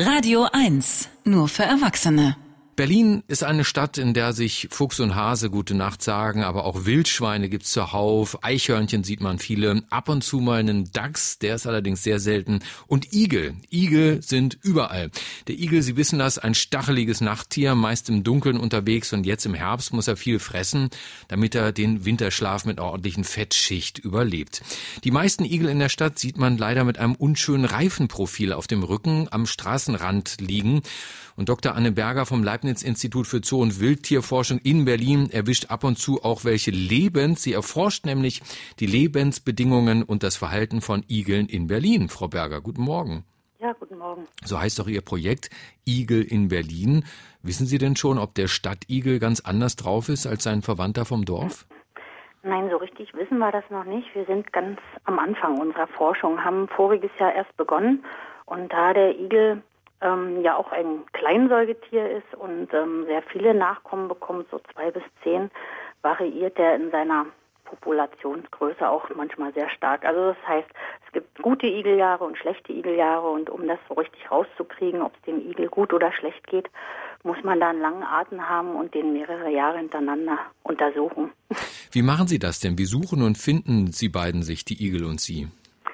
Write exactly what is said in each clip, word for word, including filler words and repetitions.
Radio eins, nur für Erwachsene. Berlin ist eine Stadt, in der sich Fuchs und Hase gute Nacht sagen, aber auch Wildschweine gibt's zuhauf, Eichhörnchen sieht man viele, ab und zu mal einen Dachs, der ist allerdings sehr selten, und Igel. Igel sind überall. Der Igel, Sie wissen das, ein stacheliges Nachttier, meist im Dunkeln unterwegs, und jetzt im Herbst muss er viel fressen, damit er den Winterschlaf mit einer ordentlichen Fettschicht überlebt. Die meisten Igel in der Stadt sieht man leider mit einem unschönen Reifenprofil auf dem Rücken am Straßenrand liegen. Und Doktor Anne Berger vom Leibniz-Institut für Zoo- und Wildtierforschung in Berlin erwischt ab und zu auch welche lebend. Sie erforscht nämlich die Lebensbedingungen und das Verhalten von Igeln in Berlin. Frau Berger, guten Morgen. Ja, guten Morgen. So heißt doch Ihr Projekt Igel in Berlin. Wissen Sie denn schon, ob der Stadtigel ganz anders drauf ist als sein Verwandter vom Dorf? Nein, so richtig wissen wir das noch nicht. Wir sind ganz am Anfang unserer Forschung, haben voriges Jahr erst begonnen. Und da der Igel ähm, ja auch ein Kleinsäugetier ist und ähm, sehr viele Nachkommen bekommt, so zwei bis zehn, variiert er in seiner Populationsgröße auch manchmal sehr stark. Also das heißt, es gibt gute Igeljahre und schlechte Igeljahre, und um das so richtig rauszukriegen, ob es dem Igel gut oder schlecht geht, muss man da einen langen Atem haben und den mehrere Jahre hintereinander untersuchen. Wie machen Sie das denn? Wie suchen und finden Sie beiden sich, die Igel und Sie?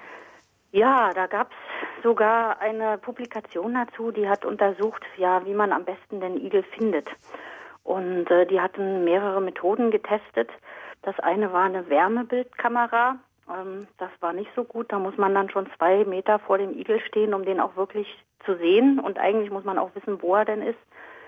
Ja, da gab es sogar eine Publikation dazu, die hat untersucht, ja, wie man am besten den Igel findet. Und äh, die hatten mehrere Methoden getestet. Das eine war eine Wärmebildkamera. Ähm, das war nicht so gut. Da muss man dann schon zwei Meter vor dem Igel stehen, um den auch wirklich zu sehen. Und eigentlich muss man auch wissen, wo er denn ist.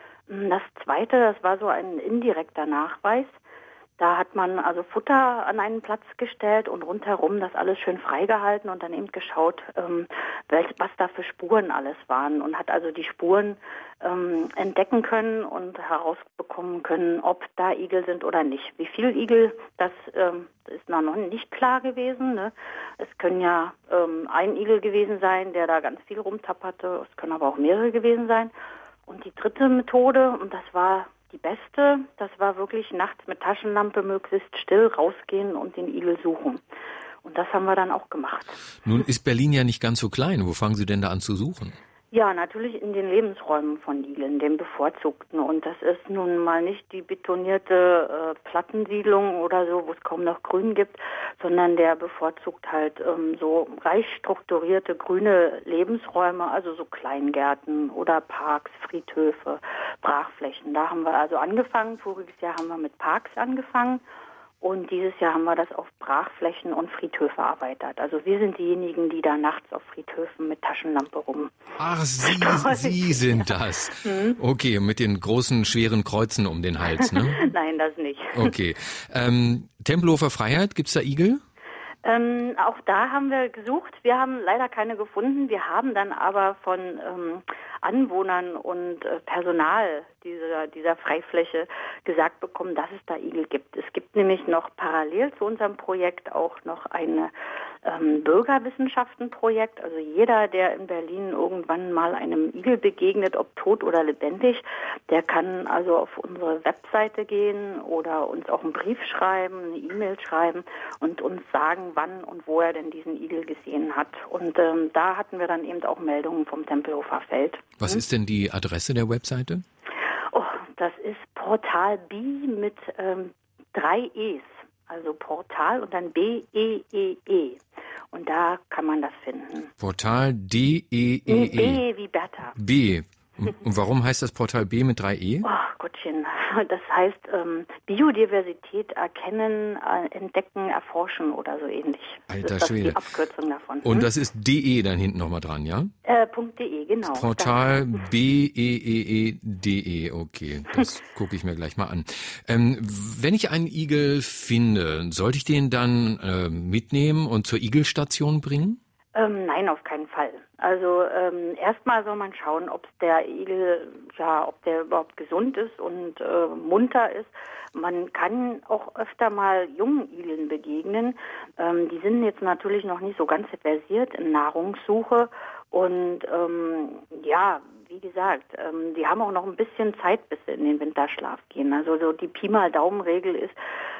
Das zweite, das war so ein indirekter Nachweis. Da hat man also Futter an einen Platz gestellt und rundherum das alles schön freigehalten und dann eben geschaut, ähm, welch, was da für Spuren alles waren, und hat also die Spuren ähm, entdecken können und herausbekommen können, ob da Igel sind oder nicht. Wie viele Igel, das ähm, ist noch nicht klar gewesen. Ne? Es können ja ähm, ein Igel gewesen sein, der da ganz viel rumtapperte. Es können aber auch mehrere gewesen sein. Und die dritte Methode, und das war die beste, das war wirklich nachts mit Taschenlampe möglichst still rausgehen und den Igel suchen. Und das haben wir dann auch gemacht. Nun ist Berlin ja nicht ganz so klein. Wo fangen Sie denn da an zu suchen? Ja, natürlich in den Lebensräumen von Igeln, den bevorzugten. Und das ist nun mal nicht die betonierte äh, Plattensiedlung oder so, wo es kaum noch Grün gibt, sondern der bevorzugt halt ähm, so reich strukturierte grüne Lebensräume, also so Kleingärten oder Parks, Friedhöfe, Brachflächen. Da haben wir also angefangen. Voriges Jahr haben wir mit Parks angefangen. Und dieses Jahr haben wir das auf Brachflächen und Friedhöfe erweitert. Also wir sind diejenigen, die da nachts auf Friedhöfen mit Taschenlampe rum. Ach, Sie, Sie sind das. Hm? Okay, mit den großen, schweren Kreuzen um den Hals, ne? Nein, das nicht. Okay. Ähm, Tempelhofer Freiheit, gibt's da Igel? Ähm, auch da haben wir gesucht. Wir haben leider keine gefunden. Wir haben dann aber von ähm, Anwohnern und äh, Personal dieser, dieser Freifläche gesagt bekommen, dass es da Igel gibt. Es gibt nämlich noch parallel zu unserem Projekt auch noch ein ähm, Bürgerwissenschaftenprojekt. Also jeder, der in Berlin irgendwann mal einem Igel begegnet, ob tot oder lebendig, der kann also auf unsere Webseite gehen oder uns auch einen Brief schreiben, eine E-Mail schreiben und uns sagen, wann und wo er denn diesen Igel gesehen hat. Und ähm, da hatten wir dann eben auch Meldungen vom Tempelhofer Feld. Was hm? ist denn die Adresse der Webseite? Oh, das ist Portal B mit ähm, drei E's. Also Portal und dann B E E E. Und da kann man das finden. Portal D E E E. B wie Bertha. B. Und warum heißt das Portal B mit drei E? Oh Gottchen, das heißt ähm, Biodiversität erkennen, äh, entdecken, erforschen oder so ähnlich. Alter das ist Schwede. Die Abkürzung davon. Und hm? das ist D E dann hinten nochmal dran, ja? Äh, .de, genau. Portal B E E E D E, okay, das gucke ich mir gleich mal an. Ähm, wenn ich einen Igel finde, sollte ich den dann äh, mitnehmen und zur Igelstation bringen? Ähm, nein, auf keinen Fall. Also ähm, erstmal soll man schauen, ob der Igel, ja, ob der überhaupt gesund ist und äh, munter ist. Man kann auch öfter mal jungen Igeln begegnen. Ähm, die sind jetzt natürlich noch nicht so ganz versiert in Nahrungssuche und ähm, ja, wie gesagt, ähm, die haben auch noch ein bisschen Zeit, bis sie in den Winterschlaf gehen. Also so die Pi mal Daumen-Regel ist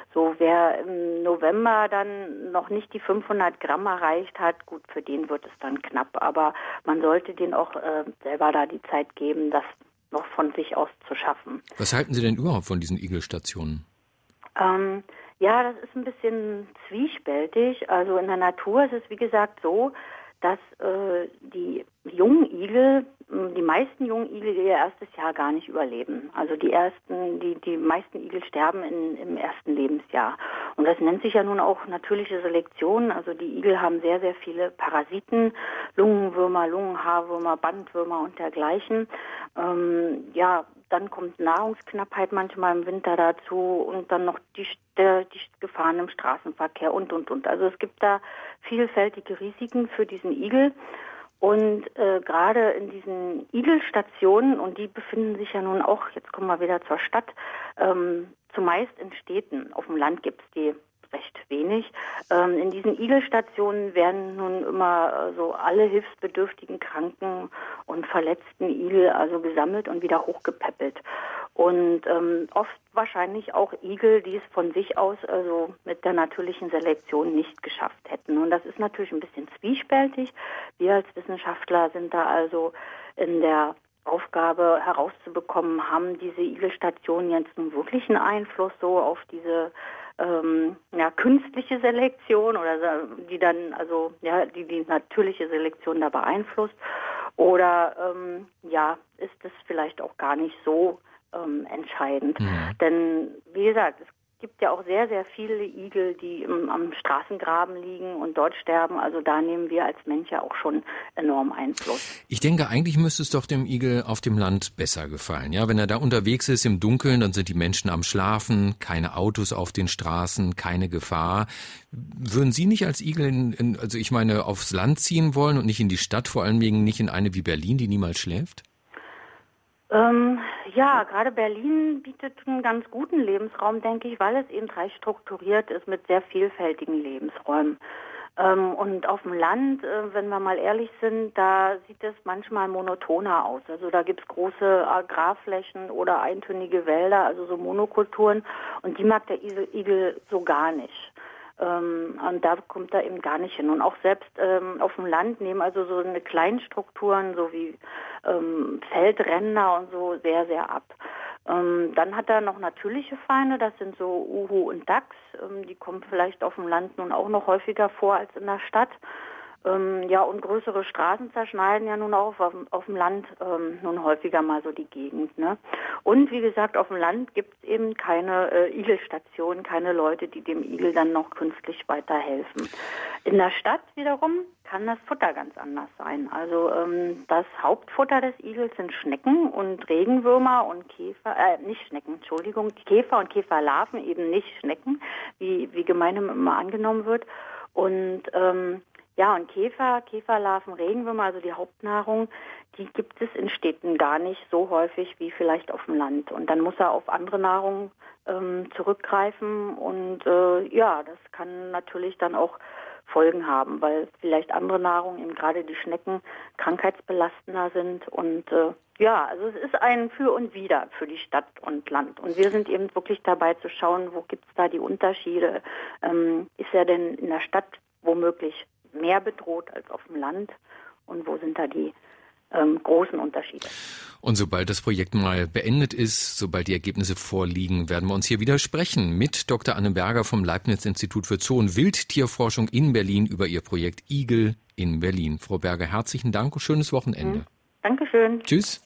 So, wer im November dann noch nicht die fünfhundert Gramm erreicht hat, gut, für den wird es dann knapp. Aber man sollte den auch äh, selber da die Zeit geben, das noch von sich aus zu schaffen. Was halten Sie denn überhaupt von diesen Igelstationen? Ähm, ja, das ist ein bisschen zwiespältig. Also in der Natur ist es, wie gesagt, so, dass äh, die jungen Igel, die meisten jungen Igel ihr erstes Jahr gar nicht überleben. Also die ersten, die, die meisten Igel sterben in, im ersten Lebensjahr. Und das nennt sich ja nun auch natürliche Selektion. Also die Igel haben sehr, sehr viele Parasiten, Lungenwürmer, Lungenhaarwürmer, Bandwürmer und dergleichen. Ähm, ja, dann kommt Nahrungsknappheit manchmal im Winter dazu und dann noch die, der, die Gefahren im Straßenverkehr und, und, und. Also es gibt da vielfältige Risiken für diesen Igel. Und äh, gerade in diesen Igelstationen, und die befinden sich ja nun auch, jetzt kommen wir wieder zur Stadt, ähm, zumeist in Städten. Auf dem Land gibt es die recht wenig. Ähm, in diesen Igelstationen werden nun immer äh, so alle hilfsbedürftigen Kranken und verletzten Igel also gesammelt und wieder hochgepäppelt. Und ähm, oft wahrscheinlich auch Igel, die es von sich aus also mit der natürlichen Selektion nicht geschafft hätten. Und das ist natürlich ein bisschen zwiespältig. Wir als Wissenschaftler sind da also in der Aufgabe herauszubekommen, haben diese Igelstationen jetzt nun wirklich einen Einfluss so auf diese ähm, ja, künstliche Selektion oder die dann also ja die die natürliche Selektion da beeinflusst, oder ähm, ja ist es vielleicht auch gar nicht so ähm, entscheidend, mhm. Denn wie gesagt, es gibt ja auch sehr, sehr viele Igel, die im, am Straßengraben liegen und dort sterben. Also da nehmen wir als Mensch ja auch schon enorm Einfluss. Ich denke, eigentlich müsste es doch dem Igel auf dem Land besser gefallen. Ja, wenn er da unterwegs ist im Dunkeln, dann sind die Menschen am Schlafen, keine Autos auf den Straßen, keine Gefahr. Würden Sie nicht als Igel, in, in, also ich meine, aufs Land ziehen wollen und nicht in die Stadt, vor allen Dingen nicht in eine wie Berlin, die niemals schläft? Ähm, ja, gerade Berlin bietet einen ganz guten Lebensraum, denke ich, weil es eben reich strukturiert ist mit sehr vielfältigen Lebensräumen. Ähm, und auf dem Land, äh, wenn wir mal ehrlich sind, da sieht es manchmal monotoner aus. Also da gibt es große Agrarflächen oder eintönige Wälder, also so Monokulturen, und die mag der Igel so gar nicht. Ähm, und da kommt er eben gar nicht hin. Und auch selbst ähm, auf dem Land nehmen also so eine Kleinstrukturen, so wie ähm, Feldränder und so, sehr, sehr ab. Ähm, dann hat er noch natürliche Feinde, das sind so Uhu und Dachs. Ähm, die kommen vielleicht auf dem Land nun auch noch häufiger vor als in der Stadt. Ähm, ja, und größere Straßen zerschneiden ja nun auch auf, auf dem Land ähm, nun häufiger mal so die Gegend, ne? Und wie gesagt, auf dem Land gibt es eben keine äh, Igelstationen, keine Leute, die dem Igel dann noch künstlich weiterhelfen. In der Stadt wiederum kann das Futter ganz anders sein. Also ähm, das Hauptfutter des Igels sind Schnecken und Regenwürmer und Käfer, äh, nicht Schnecken, Entschuldigung, Käfer und Käferlarven, eben nicht Schnecken, wie, wie gemeinhin immer angenommen wird. Und ähm, Ja, und Käfer, Käferlarven, Regenwürmer, also die Hauptnahrung, die gibt es in Städten gar nicht so häufig wie vielleicht auf dem Land. Und dann muss er auf andere Nahrung ähm, zurückgreifen. Und äh, ja, das kann natürlich dann auch Folgen haben, weil vielleicht andere Nahrung, eben gerade die Schnecken, krankheitsbelastender sind. Und äh, ja, also es ist ein Für und Wider für die Stadt und Land. Und wir sind eben wirklich dabei zu schauen, wo gibt es da die Unterschiede. Ähm, ist er denn in der Stadt womöglich mehr bedroht als auf dem Land, und wo sind da die ähm, großen Unterschiede? Und sobald das Projekt mal beendet ist, sobald die Ergebnisse vorliegen, werden wir uns hier wieder sprechen mit Doktor Anne Berger vom Leibniz-Institut für Zoo- und Wildtierforschung in Berlin über ihr Projekt Igel in Berlin. Frau Berger, herzlichen Dank und schönes Wochenende. Mhm. Dankeschön. Tschüss.